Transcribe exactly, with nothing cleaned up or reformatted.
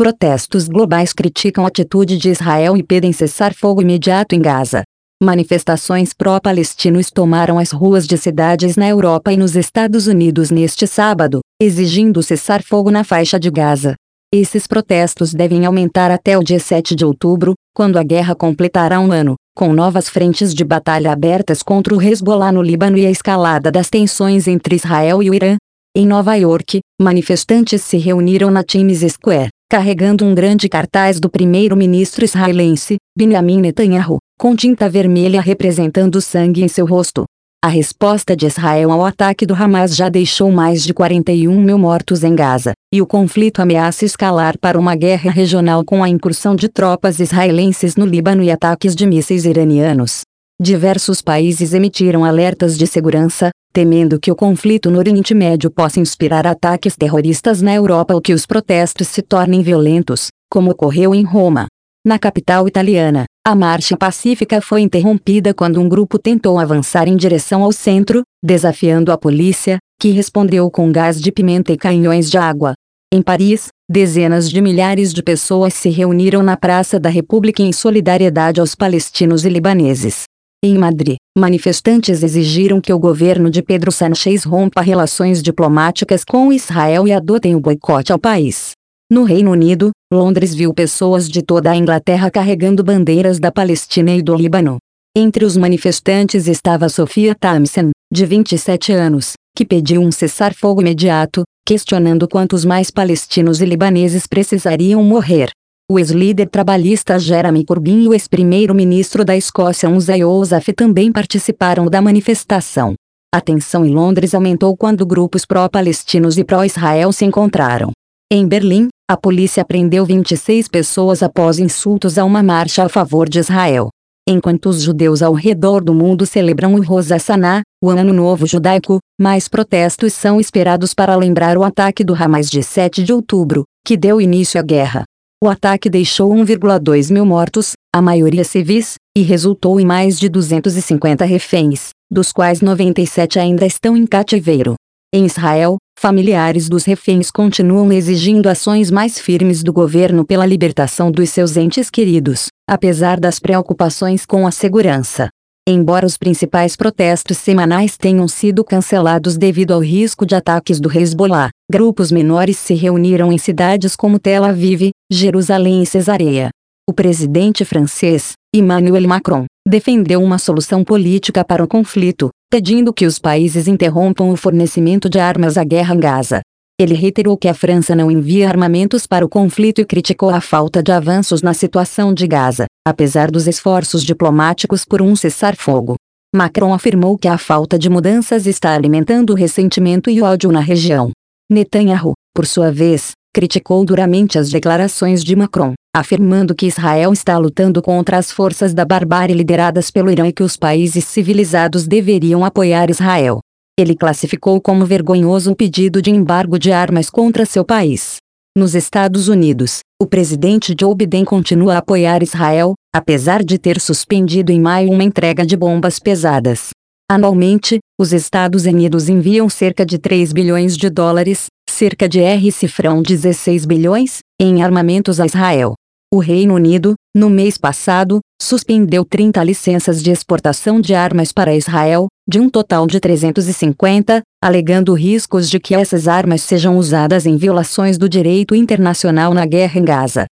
Protestos globais criticam a atitude de Israel e pedem cessar-fogo imediato em Gaza. Manifestações pró-palestinos tomaram as ruas de cidades na Europa e nos Estados Unidos neste sábado, exigindo cessar-fogo na faixa de Gaza. Esses protestos devem aumentar até o dia sete de outubro, quando a guerra completará um ano, com novas frentes de batalha abertas contra o Hezbollah no Líbano e a escalada das tensões entre Israel e o Irã. Em Nova York, manifestantes se reuniram na Times Square, carregando um grande cartaz do primeiro-ministro israelense, Benjamin Netanyahu, com tinta vermelha representando sangue em seu rosto. A resposta de Israel ao ataque do Hamas já deixou mais de quarenta e um mil mortos em Gaza, e o conflito ameaça escalar para uma guerra regional com a incursão de tropas israelenses no Líbano e ataques de mísseis iranianos. Diversos países emitiram alertas de segurança, temendo que o conflito no Oriente Médio possa inspirar ataques terroristas na Europa ou que os protestos se tornem violentos, como ocorreu em Roma. Na capital italiana, a marcha pacífica foi interrompida quando um grupo tentou avançar em direção ao centro, desafiando a polícia, que respondeu com gás de pimenta e canhões de água. Em Paris, dezenas de milhares de pessoas se reuniram na Praça da República em solidariedade aos palestinos e libaneses. Em Madrid, manifestantes exigiram que o governo de Pedro Sánchez rompa relações diplomáticas com Israel e adotem o boicote ao país. No Reino Unido, Londres viu pessoas de toda a Inglaterra carregando bandeiras da Palestina e do Líbano. Entre os manifestantes estava Sophia Thompson, de vinte e sete anos, que pediu um cessar-fogo imediato, questionando quantos mais palestinos e libaneses precisariam morrer. O ex-líder trabalhista Jeremy Corbyn e o ex-primeiro-ministro da Escócia Asa Yousaf também participaram da manifestação. A tensão em Londres aumentou quando grupos pró-palestinos e pró-Israel se encontraram. Em Berlim, a polícia prendeu vinte e seis pessoas após insultos a uma marcha a favor de Israel. Enquanto os judeus ao redor do mundo celebram o Rosh Hashanah, o Ano Novo Judaico, mais protestos são esperados para lembrar o ataque do Hamas de sete de outubro, que deu início à guerra. O ataque deixou um vírgula dois mil mortos, a maioria civis, e resultou em mais de duzentos e cinquenta reféns, dos quais noventa e sete ainda estão em cativeiro. Em Israel, familiares dos reféns continuam exigindo ações mais firmes do governo pela libertação dos seus entes queridos, apesar das preocupações com a segurança. Embora os principais protestos semanais tenham sido cancelados devido ao risco de ataques do Hezbollah, grupos menores se reuniram em cidades como Tel Aviv, Jerusalém e Cesareia. O presidente francês, Emmanuel Macron, defendeu uma solução política para o conflito, pedindo que os países interrompam o fornecimento de armas à guerra em Gaza. Ele reiterou que a França não envia armamentos para o conflito e criticou a falta de avanços na situação de Gaza, apesar dos esforços diplomáticos por um cessar-fogo. Macron afirmou que a falta de mudanças está alimentando o ressentimento e o ódio na região. Netanyahu, por sua vez, criticou duramente as declarações de Macron, afirmando que Israel está lutando contra as forças da barbárie lideradas pelo Irã e que os países civilizados deveriam apoiar Israel. Ele classificou como vergonhoso o pedido de embargo de armas contra seu país. Nos Estados Unidos, o presidente Joe Biden continua a apoiar Israel, apesar de ter suspendido em maio uma entrega de bombas pesadas. Anualmente, os Estados Unidos enviam cerca de três bilhões de dólares, cerca de R cifrão dezesseis bilhões, em armamentos a Israel. O Reino Unido, no mês passado, suspendeu trinta licenças de exportação de armas para Israel, de um total de trezentas e cinquenta, alegando riscos de que essas armas sejam usadas em violações do direito internacional na guerra em Gaza.